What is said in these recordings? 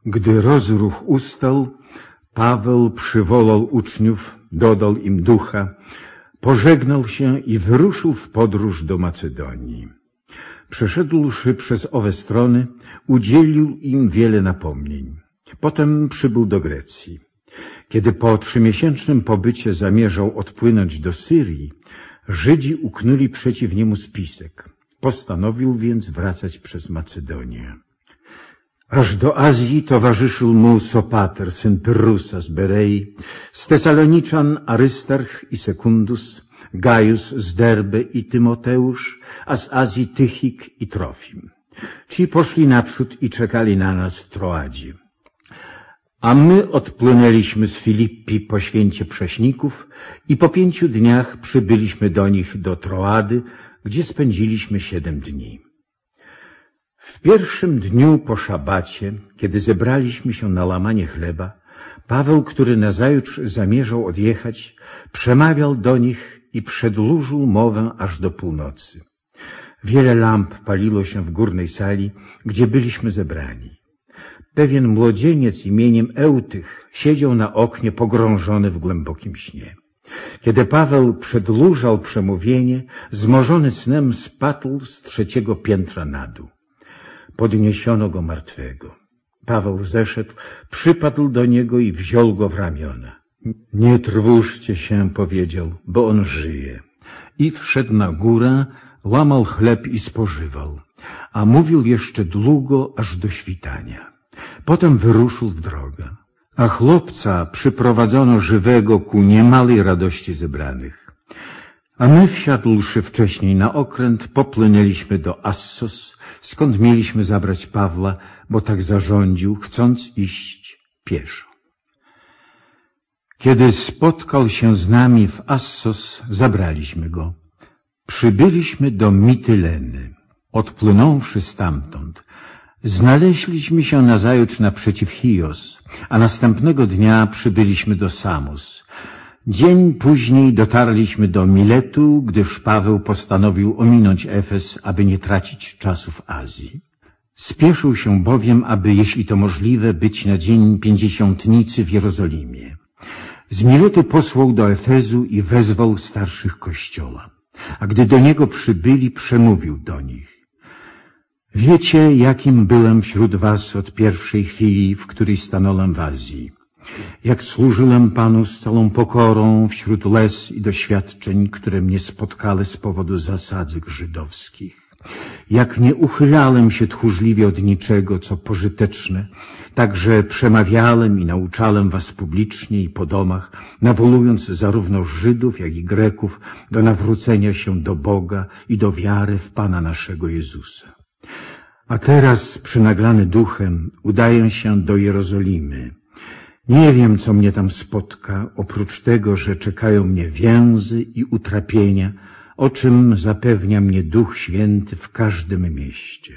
Gdy rozruch ustał, Paweł przywołał uczniów, dodał im ducha, pożegnał się i wyruszył w podróż do Macedonii. Przeszedłszy przez owe strony, udzielił im wiele napomnień. Potem przybył do Grecji. Kiedy po 3-miesięcznym pobycie zamierzał odpłynąć do Syrii, Żydzi uknuli przeciw niemu spisek. Postanowił więc wracać przez Macedonię. Aż do Azji towarzyszył mu Sopater, syn Pyrrusa z Berei, z Tesaloniczan Arystarch i Sekundus, Gajus z Derbe i Tymoteusz, a z Azji Tychik i Trofim. Ci poszli naprzód i czekali na nas w Troadzie. A my odpłynęliśmy z Filippi po święcie Prześników i po 5 dniach przybyliśmy do nich do Troady, gdzie spędziliśmy 7 dni. W pierwszym dniu po szabacie, kiedy zebraliśmy się na łamanie chleba, Paweł, który nazajutrz zamierzał odjechać, przemawiał do nich i przedłużył mowę aż do północy. Wiele lamp paliło się w górnej sali, gdzie byliśmy zebrani. Pewien młodzieniec imieniem Eutych siedział na oknie pogrążony w głębokim śnie. Kiedy Paweł przedłużał przemówienie, zmorzony snem spadł z 3. piętra na dół. Podniesiono go martwego. Paweł zeszedł, przypadł do niego i wziął go w ramiona. Nie trwóżcie się, powiedział, bo on żyje. I wszedł na górę, łamał chleb i spożywał, a mówił jeszcze długo, aż do świtania. Potem wyruszył w drogę, a chłopca przyprowadzono żywego ku niemałej radości zebranych. A my, wsiadłszy wcześniej na okręt, popłynęliśmy do Assos, skąd mieliśmy zabrać Pawła, bo tak zarządził, chcąc iść pieszo. Kiedy spotkał się z nami w Assos, zabraliśmy go. Przybyliśmy do Mityleny. Odpłynąwszy stamtąd, znaleźliśmy się nazajutrz naprzeciw Chios, a następnego dnia przybyliśmy do Samos. Dzień później dotarliśmy do Miletu, gdyż Paweł postanowił ominąć Efes, aby nie tracić czasu w Azji. Spieszył się bowiem, aby, jeśli to możliwe, być na dzień Pięćdziesiątnicy w Jerozolimie. Z Miletu posłał do Efezu i wezwał starszych Kościoła. A gdy do niego przybyli, przemówił do nich. Wiecie, jakim byłem wśród was od pierwszej chwili, w której stanąłem w Azji. Jak służyłem Panu z całą pokorą wśród łez i doświadczeń, które mnie spotkały z powodu zasadzek żydowskich. Jak nie uchylałem się tchórzliwie od niczego, co pożyteczne, także przemawiałem i nauczałem was publicznie i po domach, nawołując zarówno Żydów, jak i Greków do nawrócenia się do Boga i do wiary w Pana naszego Jezusa. A teraz, przynaglany duchem, udaję się do Jerozolimy. Nie wiem, co mnie tam spotka, oprócz tego, że czekają mnie więzy i utrapienia, o czym zapewnia mnie Duch Święty w każdym mieście.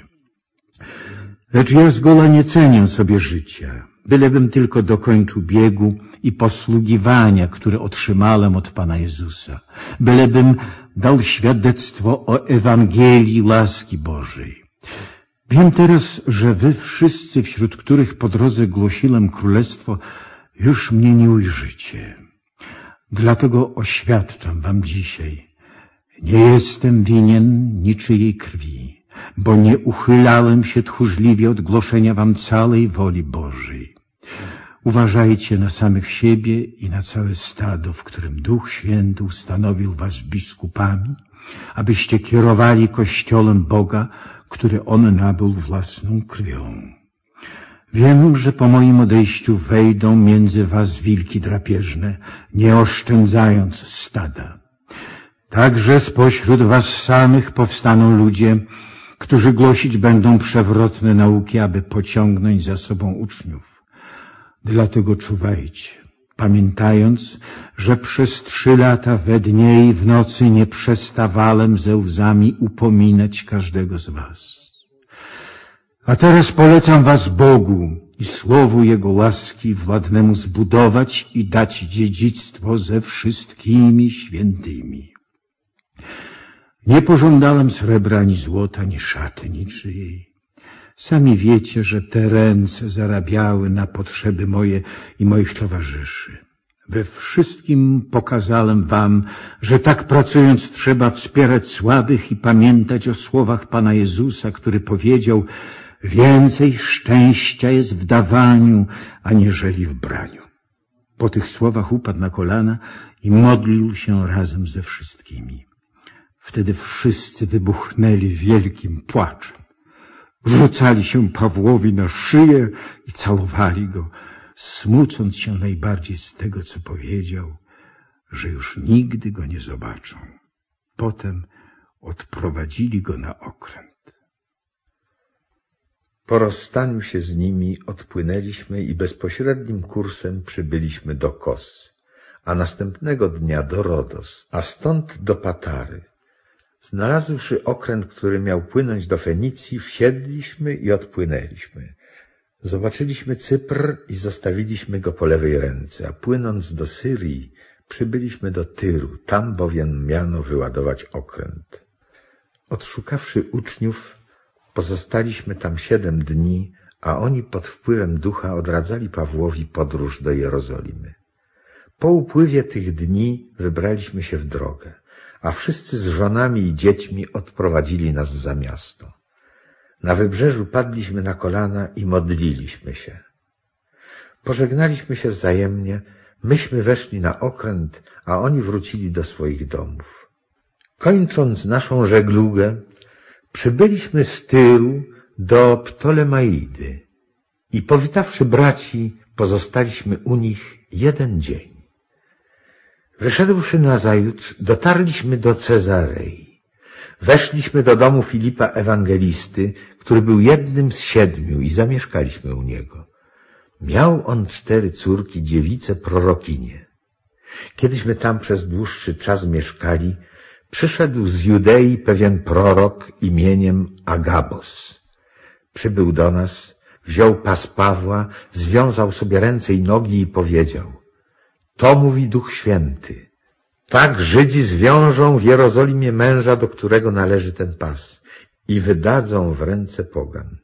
Lecz ja zgoła nie cenię sobie życia, bylebym tylko dokończył biegu i posługiwania, które otrzymałem od Pana Jezusa, bylebym dał świadectwo o Ewangelii łaski Bożej. Wiem teraz, że wy wszyscy, wśród których po drodze głosiłem królestwo, już mnie nie ujrzycie. Dlatego oświadczam wam dzisiaj, nie jestem winien niczyjej krwi, bo nie uchylałem się tchórzliwie od głoszenia wam całej woli Bożej. Uważajcie na samych siebie i na całe stado, w którym Duch Święty ustanowił was biskupami, abyście kierowali Kościołem Boga, który On nabył własną krwią. Wiem, że po moim odejściu wejdą między was wilki drapieżne, nie oszczędzając stada. Także spośród was samych powstaną ludzie, którzy głosić będą przewrotne nauki, aby pociągnąć za sobą uczniów. Dlatego czuwajcie, pamiętając, że przez 3 lata we dnie i w nocy nie przestawałem ze łzami upominać każdego z was. A teraz polecam was Bogu i słowu Jego łaski władnemu zbudować i dać dziedzictwo ze wszystkimi świętymi. Nie pożądałem srebra, ani złota, ani szaty niczyjej. Sami wiecie, że te ręce zarabiały na potrzeby moje i moich towarzyszy. We wszystkim pokazałem wam, że tak pracując trzeba wspierać słabych i pamiętać o słowach Pana Jezusa, który powiedział: więcej szczęścia jest w dawaniu, aniżeli w braniu. Po tych słowach upadł na kolana i modlił się razem ze wszystkimi. Wtedy wszyscy wybuchnęli wielkim płaczem. Rzucali się Pawłowi na szyję i całowali go, smucąc się najbardziej z tego, co powiedział, że już nigdy go nie zobaczą. Potem odprowadzili go na okręt. Po rozstaniu się z nimi odpłynęliśmy i bezpośrednim kursem przybyliśmy do Kos, a następnego dnia do Rodos, a stąd do Patary. Znalazłszy okręt, który miał płynąć do Fenicji, wsiedliśmy i odpłynęliśmy. Zobaczyliśmy Cypr i zostawiliśmy go po lewej ręce, a płynąc do Syrii przybyliśmy do Tyru, tam bowiem miano wyładować okręt. Odszukawszy uczniów, pozostaliśmy tam 7 dni, a oni pod wpływem ducha odradzali Pawłowi podróż do Jerozolimy. Po upływie tych dni wybraliśmy się w drogę, a wszyscy z żonami i dziećmi odprowadzili nas za miasto. Na wybrzeżu padliśmy na kolana i modliliśmy się. Pożegnaliśmy się wzajemnie, myśmy weszli na okręt, a oni wrócili do swoich domów. Kończąc naszą żeglugę, przybyliśmy z Tyru do Ptolemaidy i powitawszy braci, pozostaliśmy u nich 1 dzień. Wyszedłszy nazajutrz, dotarliśmy do Cezarei. Weszliśmy do domu Filipa Ewangelisty, który był jednym z 7 i zamieszkaliśmy u niego. Miał on 4 córki, dziewice prorokinie. Kiedyśmy tam przez dłuższy czas mieszkali, przyszedł z Judei pewien prorok imieniem Agabos. Przybył do nas, wziął pas Pawła, związał sobie ręce i nogi i powiedział: to mówi Duch Święty. Tak Żydzi zwiążą w Jerozolimie męża, do którego należy ten pas, i wydadzą w ręce pogan.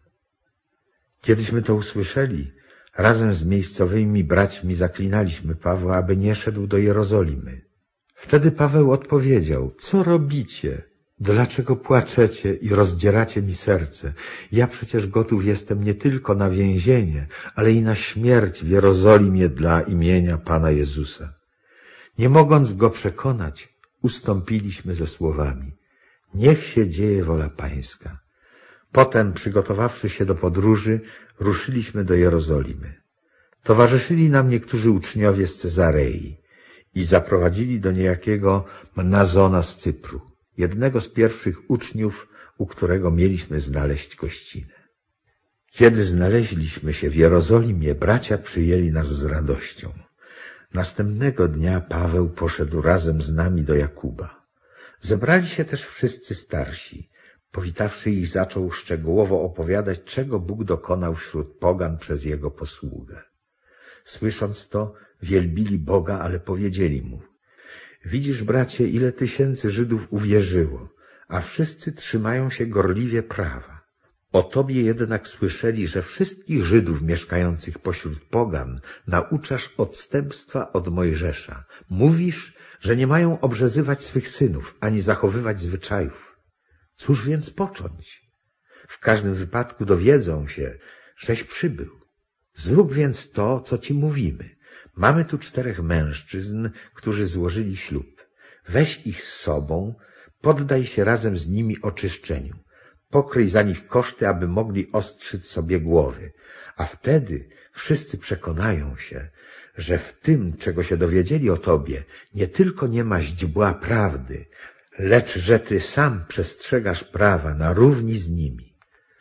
Kiedyśmy to usłyszeli, razem z miejscowymi braćmi zaklinaliśmy Pawła, aby nie szedł do Jerozolimy. Wtedy Paweł odpowiedział: co robicie? Dlaczego płaczecie i rozdzieracie mi serce? Ja przecież gotów jestem nie tylko na więzienie, ale i na śmierć w Jerozolimie dla imienia Pana Jezusa. Nie mogąc go przekonać, ustąpiliśmy ze słowami: niech się dzieje wola Pańska. Potem, przygotowawszy się do podróży, ruszyliśmy do Jerozolimy. Towarzyszyli nam niektórzy uczniowie z Cezarei i zaprowadzili do niejakiego Mnazona z Cypru, jednego z pierwszych uczniów, u którego mieliśmy znaleźć gościnę. Kiedy znaleźliśmy się w Jerozolimie, bracia przyjęli nas z radością. Następnego dnia Paweł poszedł razem z nami do Jakuba. Zebrali się też wszyscy starsi. Powitawszy ich, zaczął szczegółowo opowiadać, czego Bóg dokonał wśród pogan przez jego posługę. Słysząc to, wielbili Boga, ale powiedzieli mu: widzisz, bracie, ile tysięcy Żydów uwierzyło, a wszyscy trzymają się gorliwie prawa. O tobie jednak słyszeli, że wszystkich Żydów mieszkających pośród pogan nauczasz odstępstwa od Mojżesza. Mówisz, że nie mają obrzezywać swych synów, ani zachowywać zwyczajów. Cóż więc począć? W każdym wypadku dowiedzą się, żeś przybył. Zrób więc to, co ci mówimy. Mamy tu 4 mężczyzn, którzy złożyli ślub. Weź ich z sobą, poddaj się razem z nimi oczyszczeniu. Pokryj za nich koszty, aby mogli ostrzyć sobie głowy. A wtedy wszyscy przekonają się, że w tym, czego się dowiedzieli o tobie, nie tylko nie ma źdźbła prawdy, lecz że ty sam przestrzegasz prawa na równi z nimi.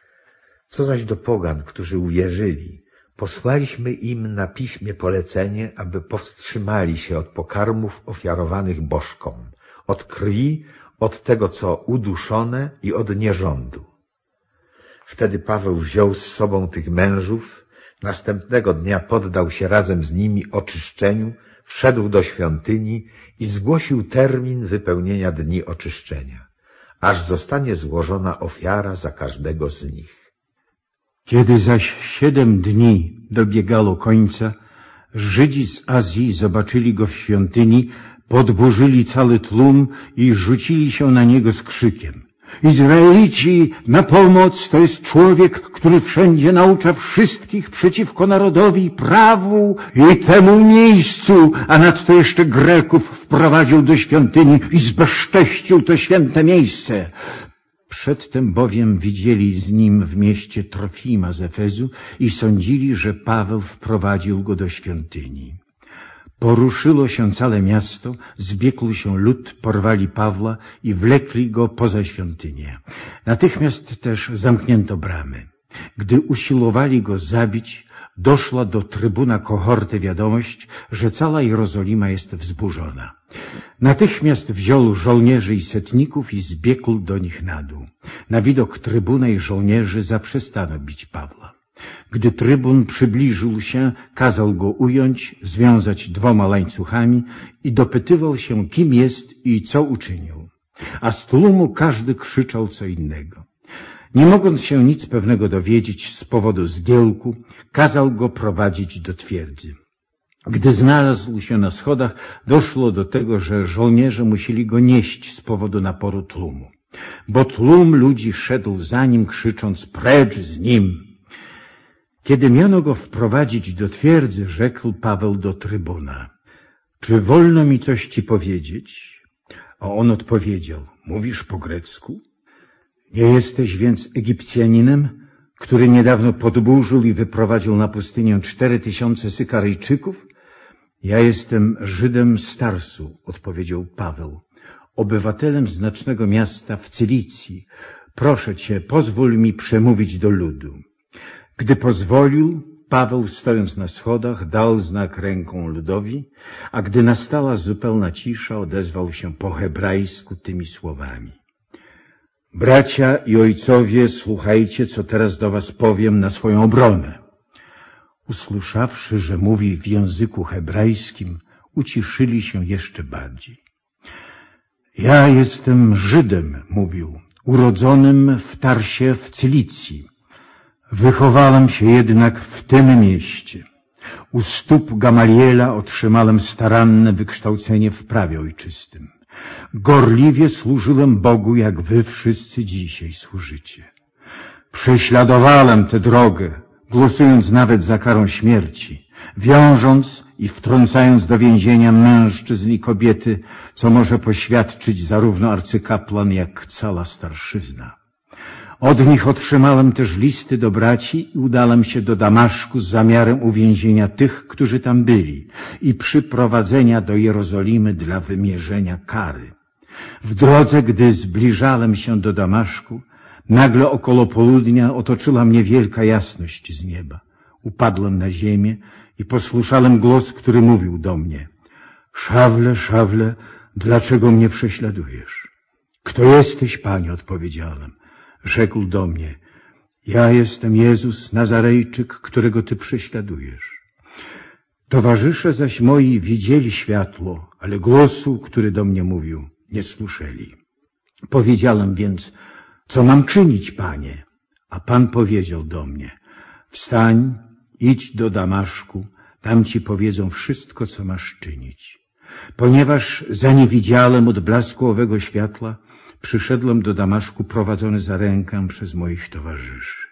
Co zaś do pogan, którzy uwierzyli, posłaliśmy im na piśmie polecenie, aby powstrzymali się od pokarmów ofiarowanych bożkom, od krwi, od tego, co uduszone i od nierządu. Wtedy Paweł wziął z sobą tych mężów, następnego dnia poddał się razem z nimi oczyszczeniu, wszedł do świątyni i zgłosił termin wypełnienia dni oczyszczenia, aż zostanie złożona ofiara za każdego z nich. Kiedy zaś 7 dni dobiegało końca, Żydzi z Azji zobaczyli go w świątyni, podburzyli cały tłum i rzucili się na niego z krzykiem: Izraelici, na pomoc! To jest człowiek, który wszędzie naucza wszystkich przeciwko narodowi i prawu i temu miejscu, a nadto jeszcze Greków wprowadził do świątyni i zbezcześcił to święte miejsce. Przedtem bowiem widzieli z nim w mieście Trofima z Efezu i sądzili, że Paweł wprowadził go do świątyni. Poruszyło się całe miasto, zbiegł się lud, porwali Pawła i wlekli go poza świątynię. Natychmiast też zamknięto bramy. Gdy usiłowali go zabić, doszła do trybuna kohorty wiadomość, że cała Jerozolima jest wzburzona. Natychmiast wziął żołnierzy i setników i zbiegł do nich na dół. Na widok trybuna i żołnierzy zaprzestano bić Pawła. Gdy trybun przybliżył się, kazał go ująć, związać 2 łańcuchami i dopytywał się, kim jest i co uczynił. A z tłumu każdy krzyczał co innego. Nie mogąc się nic pewnego dowiedzieć z powodu zgiełku, kazał go prowadzić do twierdzy. Gdy znalazł się na schodach, doszło do tego, że żołnierze musieli go nieść z powodu naporu tłumu. Bo tłum ludzi szedł za nim, krzycząc: precz z nim! Kiedy miano go wprowadzić do twierdzy, rzekł Paweł do trybuna: czy wolno mi coś ci powiedzieć? A on odpowiedział: mówisz po grecku? Nie jesteś więc Egipcjaninem, który niedawno podburzył i wyprowadził na pustynię 4000 Sykaryjczyków? Ja jestem Żydem z Tarsu, odpowiedział Paweł, obywatelem znacznego miasta w Cylicji. Proszę cię, pozwól mi przemówić do ludu. Gdy pozwolił, Paweł, stojąc na schodach, dał znak ręką ludowi, a gdy nastała zupełna cisza, odezwał się po hebrajsku tymi słowami: bracia i ojcowie, słuchajcie, co teraz do was powiem na swoją obronę. Usłyszawszy, że mówi w języku hebrajskim, uciszyli się jeszcze bardziej. Ja jestem Żydem, mówił, urodzonym w Tarsie w Cylicji. Wychowałem się jednak w tym mieście. U stóp Gamaliela otrzymałem staranne wykształcenie w prawie ojczystym. Gorliwie służyłem Bogu, jak wy wszyscy dzisiaj służycie. Prześladowałem tę drogę, głosując nawet za karą śmierci, wiążąc i wtrącając do więzienia mężczyzn i kobiety, co może poświadczyć zarówno arcykapłan, jak cała starszyzna. Od nich otrzymałem też listy do braci i udałem się do Damaszku z zamiarem uwięzienia tych, którzy tam byli i przyprowadzenia do Jerozolimy dla wymierzenia kary. W drodze, gdy zbliżałem się do Damaszku, nagle około południa otoczyła mnie wielka jasność z nieba. Upadłem na ziemię i posłyszałem głos, który mówił do mnie: Szawle, Szawle, dlaczego mnie prześladujesz? Kto jesteś, Panie? Odpowiedziałem. Rzekł do mnie: ja jestem Jezus, Nazarejczyk, którego ty prześladujesz. Towarzysze zaś moi widzieli światło, ale głosu, który do mnie mówił, nie słyszeli. Powiedziałem więc: co mam czynić, Panie? A Pan powiedział do mnie: wstań, idź do Damaszku, tam ci powiedzą wszystko, co masz czynić. Ponieważ zaniewidziałem od blasku owego światła, przyszedłem do Damaszku prowadzony za rękę przez moich towarzyszy.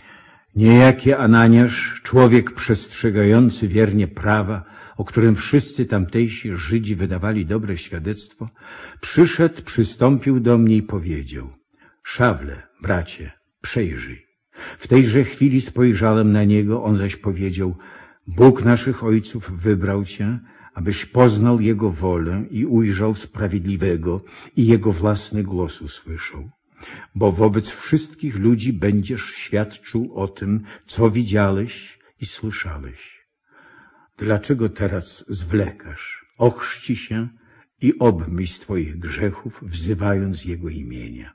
Niejaki Ananiasz, człowiek przestrzegający wiernie prawa, o którym wszyscy tamtejsi Żydzi wydawali dobre świadectwo, przyszedł, przystąpił do mnie i powiedział: Szawle, bracie, przejrzyj. W tejże chwili spojrzałem na niego, on zaś powiedział: Bóg naszych ojców wybrał cię, abyś poznał Jego wolę i ujrzał Sprawiedliwego i Jego własny głos usłyszał. Bo wobec wszystkich ludzi będziesz świadczył o tym, co widziałeś i słyszałeś. Dlaczego teraz zwlekasz? Ochrzci się i obmyj z twoich grzechów, wzywając Jego imienia.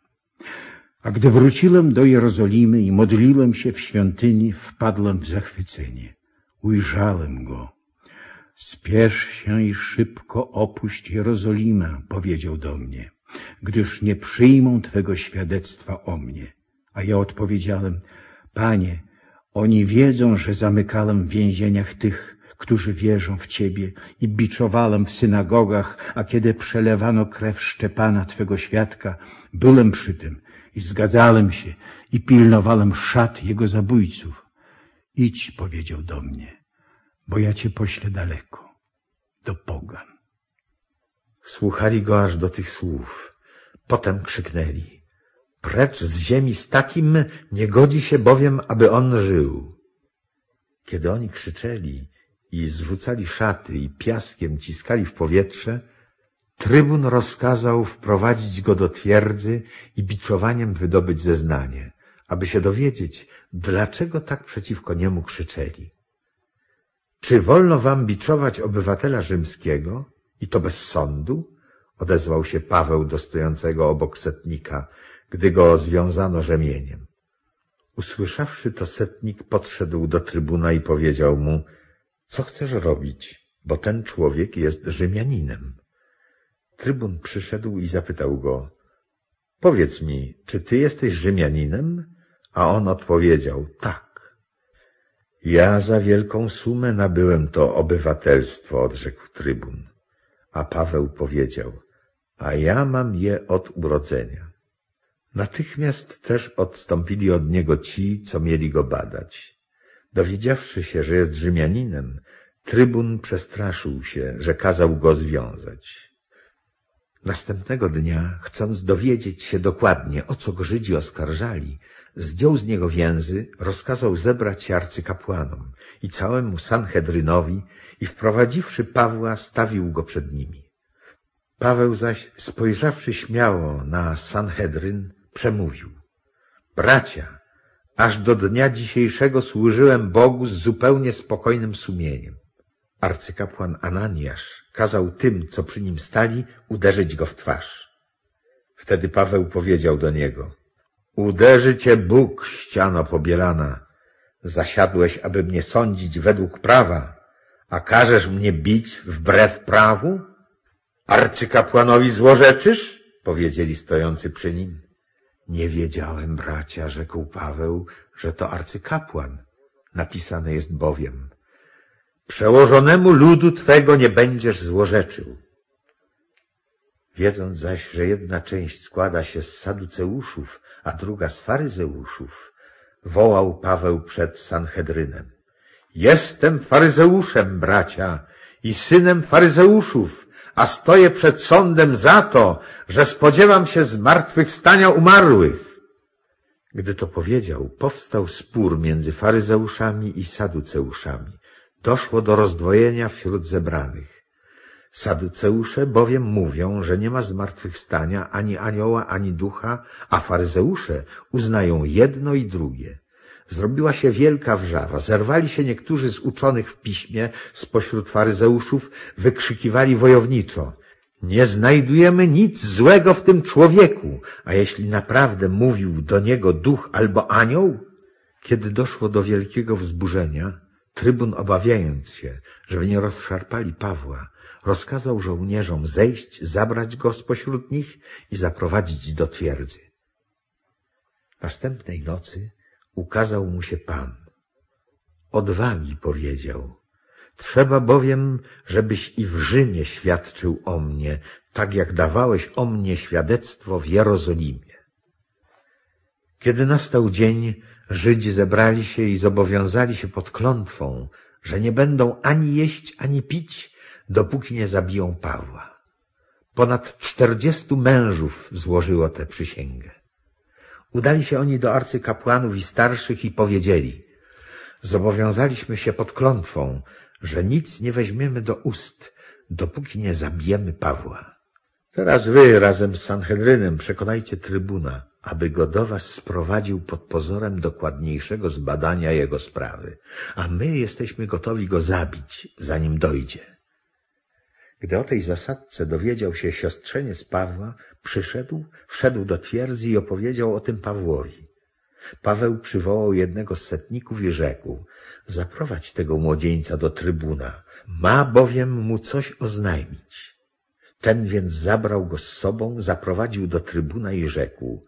A gdy wróciłem do Jerozolimy i modliłem się w świątyni, wpadłem w zachwycenie. Ujrzałem Go. Spiesz się i szybko opuść Jerozolimę, powiedział do mnie, gdyż nie przyjmą twego świadectwa o mnie. A ja odpowiedziałem: Panie, Oni wiedzą, że zamykałem w więzieniach tych, którzy wierzą w Ciebie i biczowałem w synagogach, a kiedy przelewano krew Szczepana, Twego świadka, byłem przy tym i zgadzałem się i pilnowałem szat jego zabójców. Idź, powiedział do mnie, bo ja Cię poślę daleko, do pogan. Słuchali go aż do tych słów. Potem krzyknęli: precz z ziemi z takim, nie godzi się bowiem, aby on żył. Kiedy oni krzyczeli i zrzucali szaty i piaskiem ciskali w powietrze, trybun rozkazał wprowadzić go do twierdzy i biczowaniem wydobyć zeznanie, aby się dowiedzieć, dlaczego tak przeciwko niemu krzyczeli. Czy wolno wam biczować obywatela rzymskiego i to bez sądu? Odezwał się Paweł do stojącego obok setnika, gdy go związano rzemieniem. Usłyszawszy to, setnik podszedł do trybuna i powiedział mu: co chcesz robić, bo ten człowiek jest Rzymianinem. Trybun przyszedł i zapytał go: powiedz mi, czy ty jesteś Rzymianinem? A on odpowiedział: tak. Ja za wielką sumę nabyłem to obywatelstwo, odrzekł trybun. A Paweł powiedział: a ja mam je od urodzenia. Natychmiast też odstąpili od niego ci, co mieli go badać. Dowiedziawszy się, że jest Rzymianinem, trybun przestraszył się, że kazał go związać. Następnego dnia, chcąc dowiedzieć się dokładnie, o co go Żydzi oskarżali, zdjął z niego więzy, rozkazał zebrać się arcykapłanom i całemu Sanhedrynowi i wprowadziwszy Pawła, stawił go przed nimi. Paweł zaś, spojrzawszy śmiało na Sanhedryn, przemówił: bracia, aż do dnia dzisiejszego służyłem Bogu z zupełnie spokojnym sumieniem. Arcykapłan Ananiasz kazał tym, co przy nim stali, uderzyć go w twarz. Wtedy Paweł powiedział do niego: uderzy cię Bóg, ściano pobielana. Zasiadłeś, aby mnie sądzić według prawa, a każesz mnie bić wbrew prawu? Arcykapłanowi złorzeczysz? Powiedzieli stojący przy nim. Nie wiedziałem, bracia, rzekł Paweł, że to arcykapłan. Napisane jest bowiem: przełożonemu ludu Twego nie będziesz złorzeczył. Wiedząc zaś, że jedna część składa się z saduceuszów, a druga z faryzeuszów, wołał Paweł przed Sanhedrynem: jestem faryzeuszem, bracia, i synem faryzeuszów, a stoję przed sądem za to, że spodziewam się zmartwychwstania umarłych. Gdy to powiedział, powstał spór między faryzeuszami i saduceuszami. Doszło do rozdwojenia wśród zebranych. Saduceusze bowiem mówią, że nie ma zmartwychwstania ani anioła, ani ducha, a faryzeusze uznają jedno i drugie. Zrobiła się wielka wrzawa. Zerwali się niektórzy z uczonych w piśmie spośród faryzeuszów, wykrzykiwali wojowniczo: nie znajdujemy nic złego w tym człowieku, a jeśli naprawdę mówił do niego duch albo anioł? Kiedy doszło do wielkiego wzburzenia, trybun, obawiając się, żeby nie rozszarpali Pawła, rozkazał żołnierzom zejść, zabrać go spośród nich i zaprowadzić do twierdzy. Następnej nocy ukazał mu się Pan. Odwagi, powiedział, trzeba bowiem, żebyś i w Rzymie świadczył o mnie, tak jak dawałeś o mnie świadectwo w Jerozolimie. Kiedy nastał dzień, Żydzi zebrali się i zobowiązali się pod klątwą, że nie będą ani jeść, ani pić, dopóki nie zabiją Pawła. Ponad 40 mężów złożyło tę przysięgę. Udali się oni do arcykapłanów i starszych i powiedzieli: zobowiązaliśmy się pod klątwą, że nic nie weźmiemy do ust, dopóki nie zabijemy Pawła. Teraz wy razem z Sanhedrynem przekonajcie trybuna, aby go do was sprowadził pod pozorem dokładniejszego zbadania jego sprawy, a my jesteśmy gotowi go zabić, zanim dojdzie. Gdy o tej zasadce dowiedział się siostrzeniec Pawła, przyszedł, wszedł do twierdzy i opowiedział o tym Pawłowi. Paweł przywołał jednego z setników i rzekł: zaprowadź tego młodzieńca do trybuna, ma bowiem mu coś oznajmić. Ten więc zabrał go z sobą, zaprowadził do trybuna i rzekł: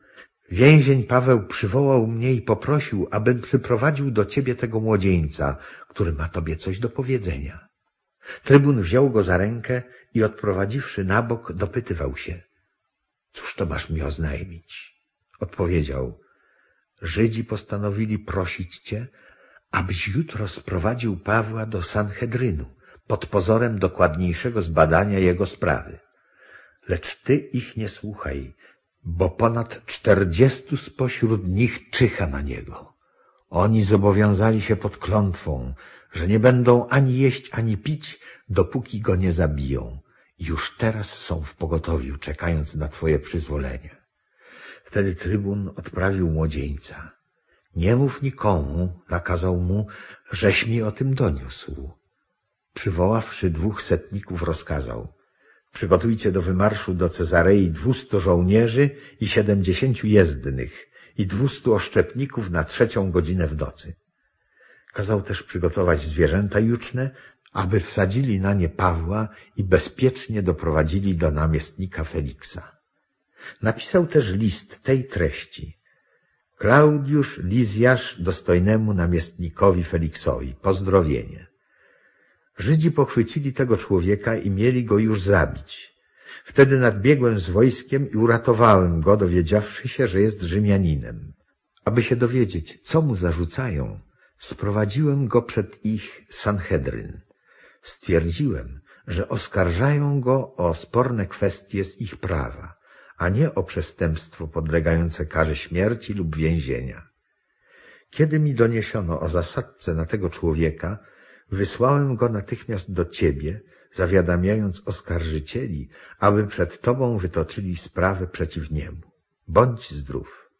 Więzień Paweł przywołał mnie i poprosił, abym przyprowadził do ciebie tego młodzieńca, który ma tobie coś do powiedzenia. Trybun wziął go za rękę i odprowadziwszy na bok, dopytywał się. Cóż to masz mi oznajmić? Odpowiedział. Żydzi postanowili prosić cię, abyś jutro sprowadził Pawła do Sanhedrynu pod pozorem dokładniejszego zbadania jego sprawy. Lecz ty ich nie słuchaj, bo ponad 40 spośród nich czyha na niego. Oni zobowiązali się pod klątwą, że nie będą ani jeść, ani pić, dopóki go nie zabiją. Już teraz są w pogotowiu, czekając na twoje przyzwolenie. Wtedy trybun odprawił młodzieńca. Nie mów nikomu, nakazał mu, żeś mi o tym doniósł. Przywoławszy 2 setników, rozkazał. Przygotujcie do wymarszu do Cezarei 200 żołnierzy i 70 jezdnych i 200 oszczepników na 3. godzinę w nocy. Kazał też przygotować zwierzęta juczne, aby wsadzili na nie Pawła i bezpiecznie doprowadzili do namiestnika Feliksa. Napisał też list tej treści. Klaudiusz Lizjasz dostojnemu namiestnikowi Feliksowi. Pozdrowienie. Żydzi pochwycili tego człowieka i mieli go już zabić. Wtedy nadbiegłem z wojskiem i uratowałem go, dowiedziawszy się, że jest Rzymianinem. Aby się dowiedzieć, co mu zarzucają, sprowadziłem go przed ich Sanhedryn. Stwierdziłem, że oskarżają go o sporne kwestie z ich prawa, a nie o przestępstwo podlegające karze śmierci lub więzienia. Kiedy mi doniesiono o zasadzce na tego człowieka, wysłałem go natychmiast do ciebie, zawiadamiając oskarżycieli, aby przed tobą wytoczyli sprawę przeciw niemu. Bądź zdrów.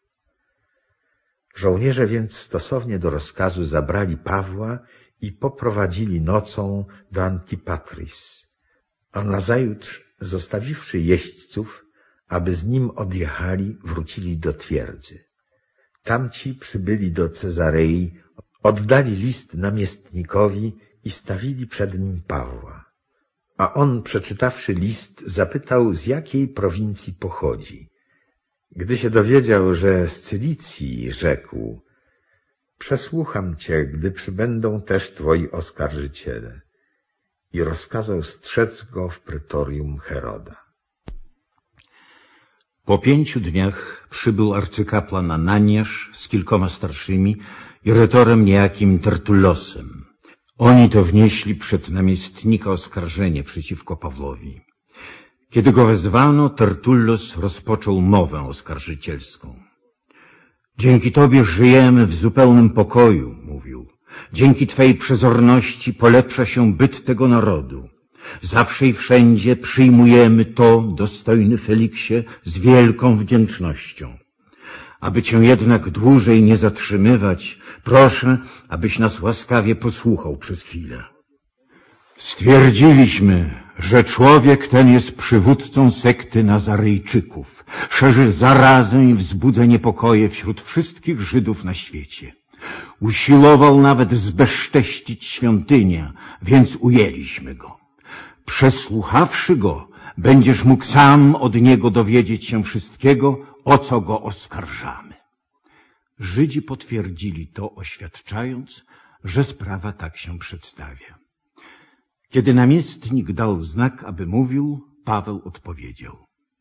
Żołnierze więc stosownie do rozkazu zabrali Pawła i poprowadzili nocą do Antipatris, a nazajutrz, zostawiwszy jeźdźców, aby z nim odjechali, wrócili do twierdzy. Tamci przybyli do Cezarei, oddali list namiestnikowi i stawili przed nim Pawła. A on, przeczytawszy list, zapytał, z jakiej prowincji pochodzi. Gdy się dowiedział, że z Cylicji, rzekł, przesłucham cię, gdy przybędą też twoi oskarżyciele. I rozkazał strzec go w pretorium Heroda. Po 5 dniach przybył arcykapłan Ananiasz z kilkoma starszymi i retorem niejakim Tertullosem. Oni to wnieśli przed namiestnika oskarżenie przeciwko Pawłowi. Kiedy go wezwano, Tertullos rozpoczął mowę oskarżycielską. Dzięki tobie żyjemy w zupełnym pokoju, mówił. Dzięki twej przezorności polepsza się byt tego narodu. Zawsze i wszędzie przyjmujemy to, dostojny Feliksie, z wielką wdzięcznością. Aby cię jednak dłużej nie zatrzymywać, proszę, abyś nas łaskawie posłuchał przez chwilę. Stwierdziliśmy, że człowiek ten jest przywódcą sekty Nazarejczyków, szerzy zarazę i wzbudza niepokoje wśród wszystkich Żydów na świecie. Usilował nawet zbezcześcić świątynię, więc ujęliśmy go. Przesłuchawszy go, będziesz mógł sam od niego dowiedzieć się wszystkiego, o co go oskarżamy. Żydzi potwierdzili to, oświadczając, że sprawa tak się przedstawia. Kiedy namiestnik dał znak, aby mówił, Paweł odpowiedział.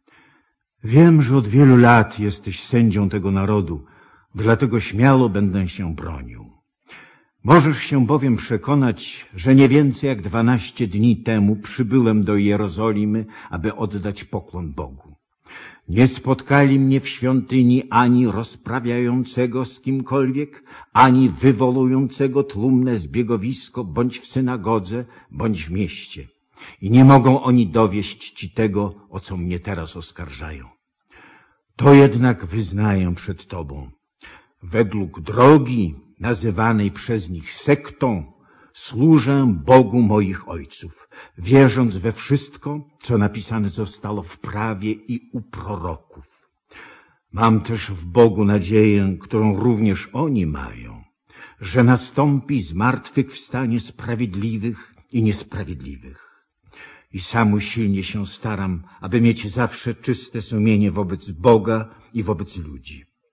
Wiem, że od wielu lat jesteś sędzią tego narodu, dlatego śmiało będę się bronił. Możesz się bowiem przekonać, że nie więcej jak 12 dni temu przybyłem do Jerozolimy, aby oddać pokłon Bogu. Nie spotkali mnie w świątyni ani rozprawiającego z kimkolwiek, ani wywołującego tłumne zbiegowisko, bądź w synagodze, bądź w mieście. I nie mogą oni dowieść ci tego, o co mnie teraz oskarżają. To jednak wyznaję przed tobą. Według drogi, nazywanej przez nich sektą, służę Bogu moich ojców, wierząc we wszystko, co napisane zostało w prawie i u proroków. Mam też w Bogu nadzieję, którą również oni mają, że nastąpi zmartwychwstanie sprawiedliwych i niesprawiedliwych. I sam usilnie się staram, aby mieć zawsze czyste sumienie wobec Boga i wobec ludzi.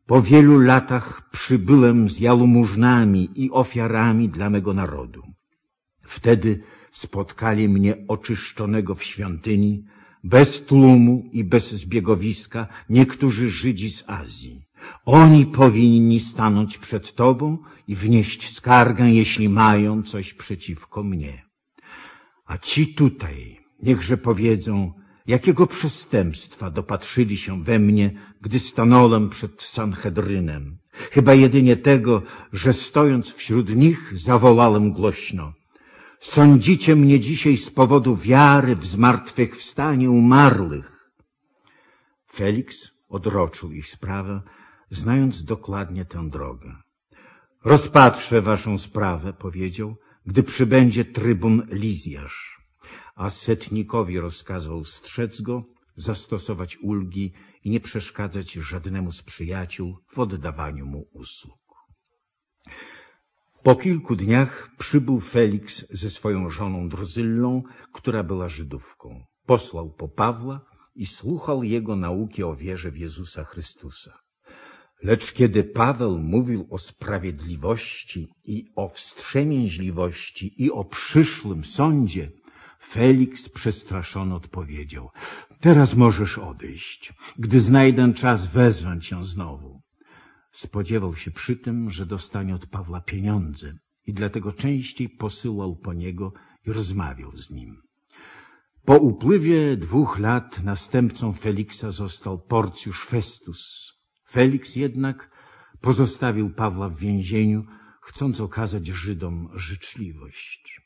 Po wielu latach przybyłem z jałmużnami i ofiarami dla mego narodu. Wtedy spotkali mnie oczyszczonego w świątyni, bez tłumu i bez zbiegowiska, niektórzy Żydzi z Azji. Oni powinni stanąć przed Tobą i wnieść skargę, jeśli mają coś przeciwko mnie. A ci tutaj niechże powiedzą, jakiego przestępstwa dopatrzyli się we mnie, gdy stanąłem przed Sanhedrynem. Chyba jedynie tego, że stojąc wśród nich zawołałem głośno: sądzicie mnie dzisiaj z powodu wiary w zmartwychwstanie umarłych. Feliks odroczył ich sprawę, znając dokładnie tę drogę. Rozpatrzę waszą sprawę, powiedział, gdy przybędzie trybun Lizjasz. A setnikowi rozkazał strzec go, zastosować ulgi i nie przeszkadzać żadnemu z przyjaciół w oddawaniu mu usług. Po kilku dniach przybył Feliks ze swoją żoną Druzyllą, która była Żydówką. Posłał po Pawła i słuchał jego nauki o wierze w Jezusa Chrystusa. Lecz kiedy Paweł mówił o sprawiedliwości i o wstrzemięźliwości i o przyszłym sądzie, Feliks przestraszony odpowiedział: teraz możesz odejść, gdy znajdę czas wezwać cię znowu. Spodziewał się przy tym, że dostanie od Pawła pieniądze i dlatego częściej posyłał po niego i rozmawiał z nim. Po upływie 2 lat następcą Feliksa został Porcjusz Festus. Feliks jednak pozostawił Pawła w więzieniu, chcąc okazać Żydom życzliwość.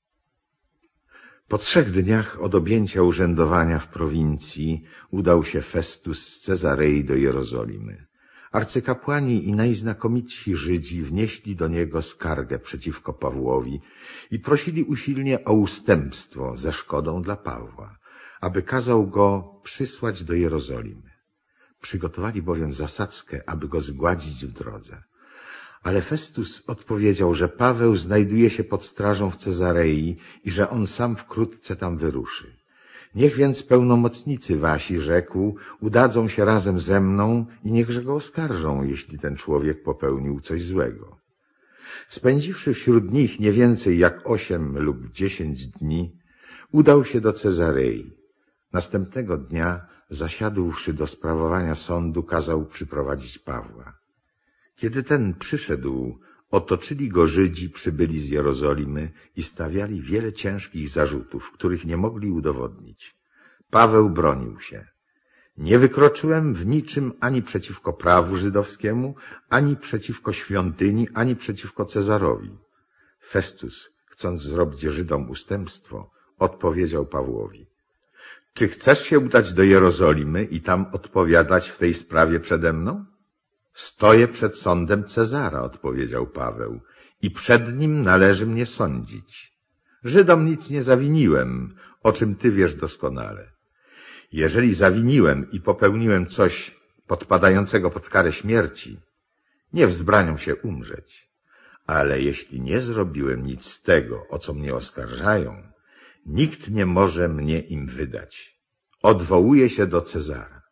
Po 3 dniach od objęcia urzędowania w prowincji udał się Festus z Cezarei do Jerozolimy. Arcykapłani i najznakomitsi Żydzi wnieśli do niego skargę przeciwko Pawłowi i prosili usilnie o ustępstwo ze szkodą dla Pawła, aby kazał go przysłać do Jerozolimy. Przygotowali bowiem zasadzkę, aby go zgładzić w drodze. Ale Festus odpowiedział, że Paweł znajduje się pod strażą w Cezarei i że on sam wkrótce tam wyruszy. Niech więc pełnomocnicy wasi, rzekł, udadzą się razem ze mną i niechże go oskarżą, jeśli ten człowiek popełnił coś złego. Spędziwszy wśród nich nie więcej jak 8 lub 10 dni, udał się do Cezarei. Następnego dnia, zasiadłszy do sprawowania sądu, kazał przyprowadzić Pawła. Kiedy ten przyszedł, otoczyli go Żydzi przybyli z Jerozolimy i stawiali wiele ciężkich zarzutów, których nie mogli udowodnić. Paweł bronił się. Nie wykroczyłem w niczym ani przeciwko prawu żydowskiemu, ani przeciwko świątyni, ani przeciwko Cezarowi. Festus, chcąc zrobić Żydom ustępstwo, odpowiedział Pawłowi: czy chcesz się udać do Jerozolimy i tam odpowiadać w tej sprawie przede mną? Stoję przed sądem Cezara, odpowiedział Paweł, i przed nim należy mnie sądzić. Żydom nic nie zawiniłem, o czym ty wiesz doskonale. Jeżeli zawiniłem i popełniłem coś podpadającego pod karę śmierci, nie wzbraniam się umrzeć. Ale jeśli nie zrobiłem nic z tego, o co mnie oskarżają, nikt nie może mnie im wydać. Odwołuję się do Cezara.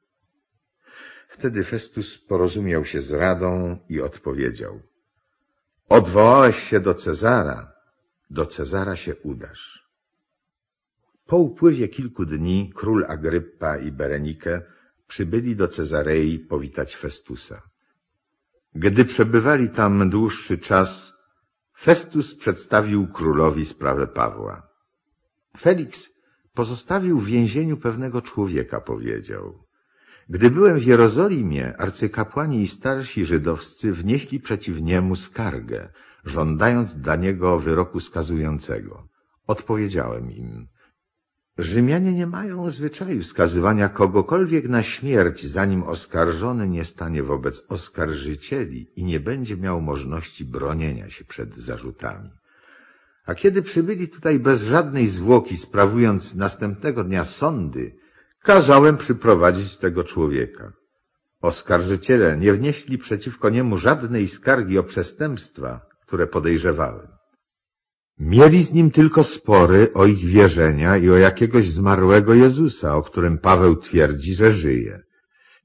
Wtedy Festus porozumiał się z radą i odpowiedział: odwołałeś się do Cezara się udasz. Po upływie kilku dni król Agryppa i Berenike przybyli do Cezarei powitać Festusa. Gdy przebywali tam dłuższy czas, Festus przedstawił królowi sprawę Pawła. Feliks pozostawił w więzieniu pewnego człowieka, powiedział. Gdy byłem w Jerozolimie, arcykapłani i starsi żydowscy wnieśli przeciw niemu skargę, żądając dla niego wyroku skazującego. Odpowiedziałem im: Rzymianie nie mają zwyczaju skazywania kogokolwiek na śmierć, zanim oskarżony nie stanie wobec oskarżycieli i nie będzie miał możliwości bronienia się przed zarzutami. A kiedy przybyli tutaj bez żadnej zwłoki, sprawując następnego dnia sądy, kazałem przyprowadzić tego człowieka. Oskarżyciele nie wnieśli przeciwko niemu żadnej skargi o przestępstwa, które podejrzewałem. Mieli z nim tylko spory o ich wierzenia i o jakiegoś zmarłego Jezusa, o którym Paweł twierdzi, że żyje.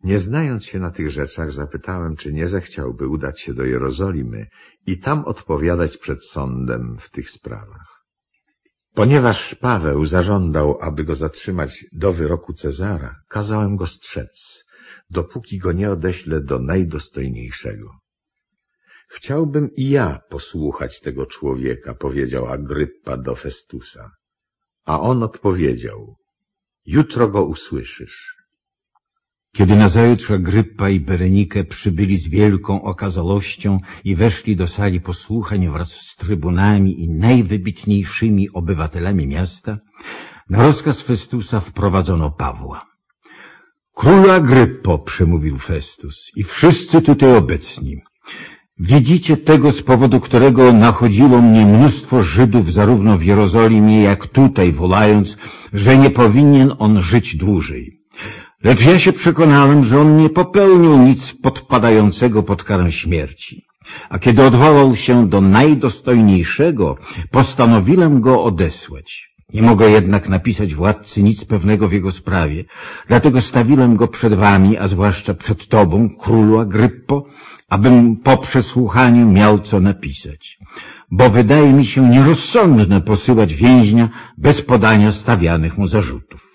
Nie znając się na tych rzeczach, zapytałem, czy nie zechciałby udać się do Jerozolimy i tam odpowiadać przed sądem w tych sprawach. Ponieważ Paweł zażądał, aby go zatrzymać do wyroku Cezara, kazałem go strzec, dopóki go nie odeślę do najdostojniejszego. Chciałbym i ja posłuchać tego człowieka, powiedział Agryppa do Festusa. A on odpowiedział, jutro go usłyszysz. Kiedy nazajutrz Agryppa i Berenike przybyli z wielką okazałością i weszli do sali posłuchań wraz z trybunami i najwybitniejszymi obywatelami miasta, na rozkaz Festusa wprowadzono Pawła. Królu Agryppo, przemówił Festus, i wszyscy tutaj obecni, widzicie tego, z powodu którego nachodziło mnie mnóstwo Żydów zarówno w Jerozolimie, jak tutaj, wolając, że nie powinien on żyć dłużej. Lecz ja się przekonałem, że on nie popełnił nic podpadającego pod karę śmierci. A kiedy odwołał się do najdostojniejszego, postanowiłem go odesłać. Nie mogę jednak napisać władcy nic pewnego w jego sprawie, dlatego stawiłem go przed wami, a zwłaszcza przed tobą, królu Agryppo, abym po przesłuchaniu miał co napisać. Bo wydaje mi się nierozsądne posyłać więźnia bez podania stawianych mu zarzutów.